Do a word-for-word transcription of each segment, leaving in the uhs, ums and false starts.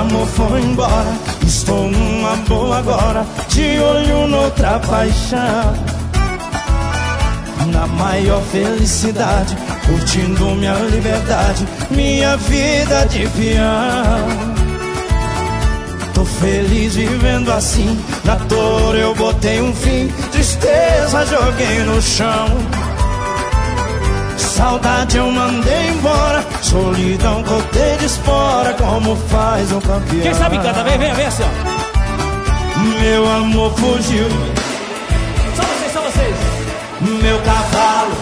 amor foi embora, estou numa boa agora, de olho noutra paixão. Na maior felicidade, curtindo minha liberdade, minha vida de peão. Tô feliz vivendo assim, na dor eu botei um fim, tristeza joguei no chão. Saudade eu mandei embora, solidão cortei de espora, como faz um campeão. Quem sabe canta, vem, vem, vem assim, ó. Meu amor fugiu. Só vocês, só vocês. Meu cavalo,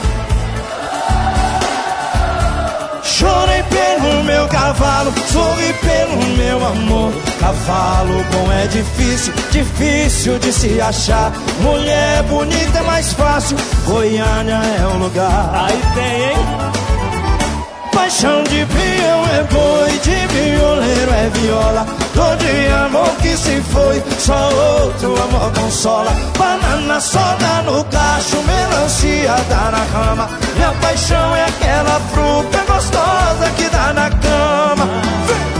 chorei pelo meu cavalo, sorri pelo meu amor. Cavalo bom é difícil, difícil de se achar. Mulher bonita é mais fácil, Goiânia é o lugar. Aí tem, hein? Paixão de peão é boi, de violeiro é viola. Dor de amor que se foi, só outro amor consola. Banana soda no cacho, melancia dá na cama. Minha paixão é aquela fruta gostosa que dá na cama. Vem!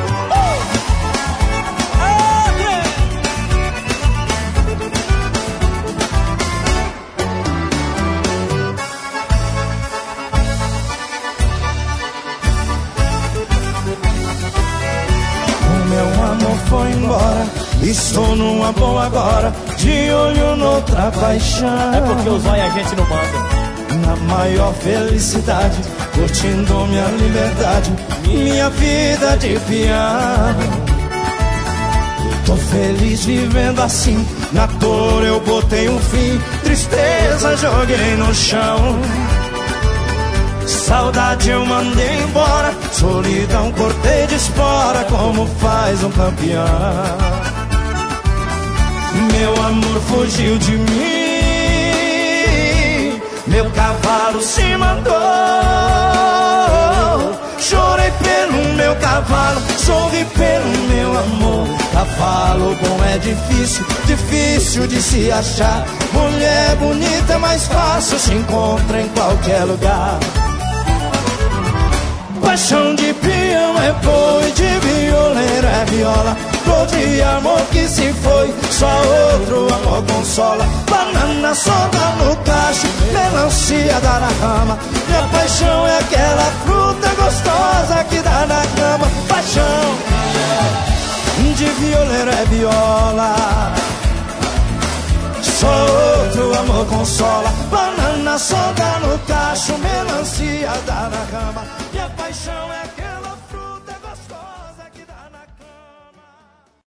Foi embora, estou numa boa agora, de olho noutra paixão. É porque os olhos a gente não manda. Na maior felicidade, curtindo minha liberdade, minha vida de peão. Tô feliz vivendo assim, na dor eu botei um fim, tristeza joguei no chão. Saudade eu mandei embora, solidão cortei de espora, como faz um campeão. Meu amor fugiu de mim, meu cavalo se mandou. Chorei pelo meu cavalo, sorri pelo meu amor. Cavalo bom é difícil, difícil de se achar. Mulher bonita é mais fácil, se encontra em qualquer lugar. Paixão de peão é boi, de violeiro é viola. Dor de amor que se foi, só outro amor consola. Banana soda no cacho, melancia dá na cama. Minha paixão é aquela fruta gostosa que dá na cama. Paixão de violeiro é viola, só outro amor consola. Banana soda no cacho, melancia dá na cama. Minha paixão